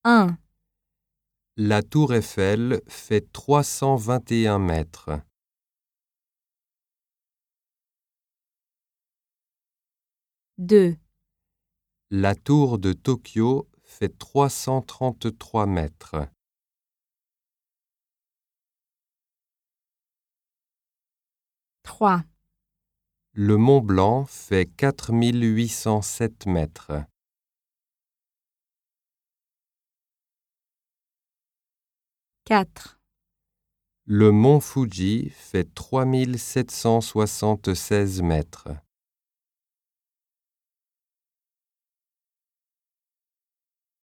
1, La tour Eiffel fait 321 mètres. 2, La tour de Tokyo fait 333 mètres. 3, Le Mont Blanc fait 4807 mètres. 4, Le Mont Fuji fait 3776 mètres.